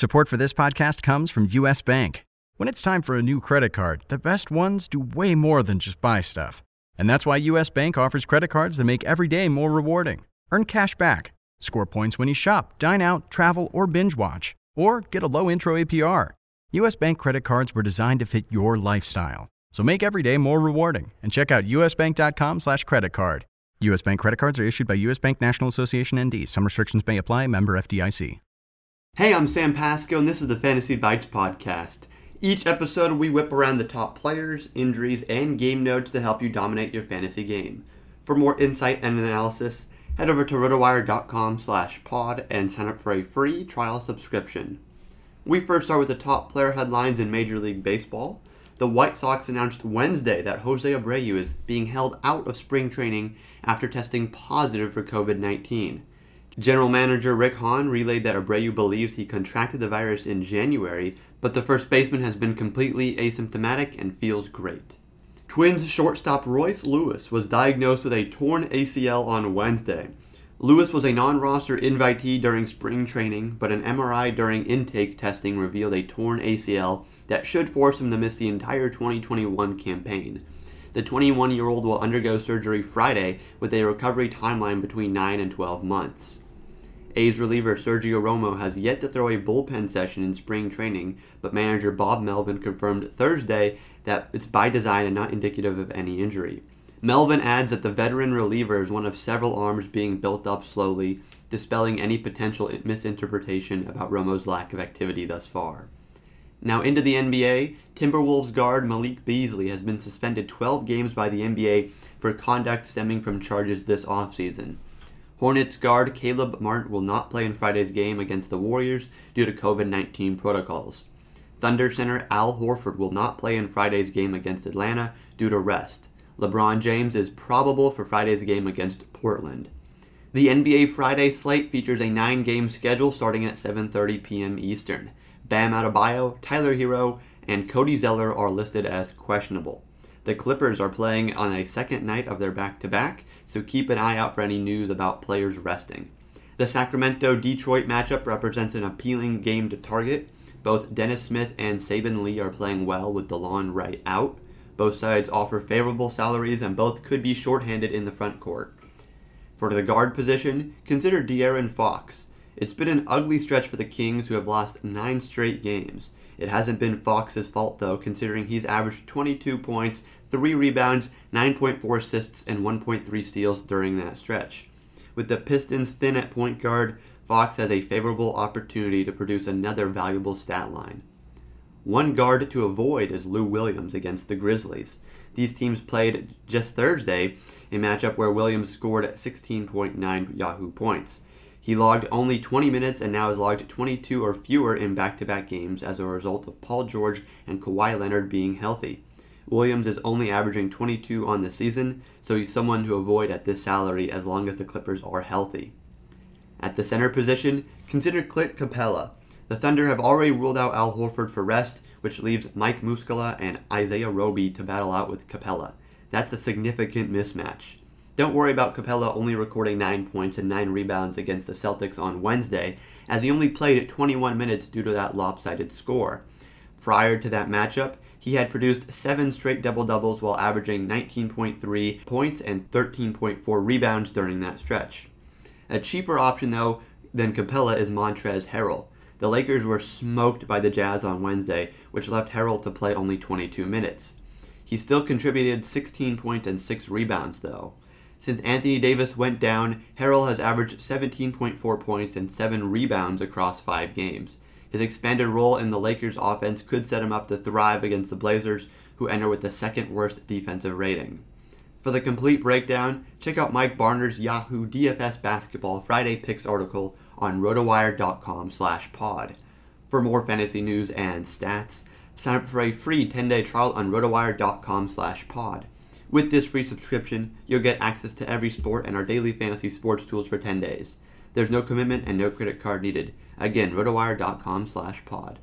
Support for this podcast comes from U.S. Bank. When it's time for a new credit card, the best ones do way more than just buy stuff. And that's why U.S. Bank offers credit cards that make every day more rewarding. Earn cash back, score points when you shop, dine out, travel, or binge watch, or get a low intro APR. U.S. Bank credit cards were designed to fit your lifestyle. So make every day more rewarding and check out usbank.com/credit card. U.S. Bank credit cards are issued by U.S. Bank National Association ND. Some restrictions may apply. Member FDIC. Hey, I'm Sam Pasco, and this is the Fantasy Bites podcast. Each episode, we whip around the top players, injuries, and game notes to help you dominate your fantasy game. For more insight and analysis, head over to rotowire.com/pod and sign up for a free trial subscription. We first start with the top player headlines in Major League Baseball. The White Sox announced Wednesday that Jose Abreu is being held out of spring training after testing positive for COVID-19. General Manager Rick Hahn relayed that Abreu believes he contracted the virus in January, but the first baseman has been completely asymptomatic and feels great. Twins shortstop Royce Lewis was diagnosed with a torn ACL on Wednesday. Lewis was a non-roster invitee during spring training, but an MRI during intake testing revealed a torn ACL that should force him to miss the entire 2021 campaign. The 21-year-old will undergo surgery Friday with a recovery timeline between 9 and 12 months. A's reliever Sergio Romo has yet to throw a bullpen session in spring training, but manager Bob Melvin confirmed Thursday that it's by design and not indicative of any injury. Melvin adds that the veteran reliever is one of several arms being built up slowly, dispelling any potential misinterpretation about Romo's lack of activity thus far. Now into the NBA, Timberwolves guard Malik Beasley has been suspended 12 games by the NBA for conduct stemming from charges this offseason. Hornets guard Caleb Martin will not play in Friday's game against the Warriors due to COVID-19 protocols. Thunder center Al Horford will not play in Friday's game against Atlanta due to rest. LeBron James is probable for Friday's game against Portland. The NBA Friday slate features a 9-game schedule starting at 7:30 p.m. Eastern. Bam Adebayo, Tyler Hero, and Cody Zeller are listed as questionable. The Clippers are playing on a second night of their back-to-back, so keep an eye out for any news about players resting. The Sacramento-Detroit matchup represents an appealing game to target. Both Dennis Smith and Saben Lee are playing well with DeLon Wright out. Both sides offer favorable salaries and both could be shorthanded in the front court. For the guard position, consider De'Aaron Fox. It's been an ugly stretch for the Kings, who have lost 9 straight games. It hasn't been Fox's fault, though, considering he's averaged 22 points, 3 rebounds, 9.4 assists, and 1.3 steals during that stretch. With the Pistons thin at point guard, Fox has a favorable opportunity to produce another valuable stat line. One guard to avoid is Lou Williams against the Grizzlies. These teams played just Thursday, a matchup where Williams scored 16.9 Yahoo points. He logged only 20 minutes and now has logged 22 or fewer in back-to-back games as a result of Paul George and Kawhi Leonard being healthy. Williams is only averaging 22 on the season, so he's someone to avoid at this salary as long as the Clippers are healthy. At the center position, consider Clint Capella. The Thunder have already ruled out Al Horford for rest, which leaves Mike Muscala and Isaiah Roby to battle out with Capella. That's a significant mismatch. Don't worry about Capella only recording 9 points and 9 rebounds against the Celtics on Wednesday, as he only played 21 minutes due to that lopsided score. Prior to that matchup, he had produced 7 straight double-doubles while averaging 19.3 points and 13.4 rebounds during that stretch. A cheaper option, though, than Capella is Montrezl Harrell. The Lakers were smoked by the Jazz on Wednesday, which left Harrell to play only 22 minutes. He still contributed 16 points and 6 rebounds, though. Since Anthony Davis went down, Harrell has averaged 17.4 points and 7 rebounds across 5 games. His expanded role in the Lakers' offense could set him up to thrive against the Blazers, who enter with the second worst defensive rating. For the complete breakdown, check out Mike Barner's Yahoo DFS Basketball Friday Picks article on rotowire.com/pod. For more fantasy news and stats, sign up for a free 10-day trial on rotowire.com/pod. With this free subscription, you'll get access to every sport and our daily fantasy sports tools for 10 days. There's no commitment and no credit card needed. Again, rotowire.com/pod.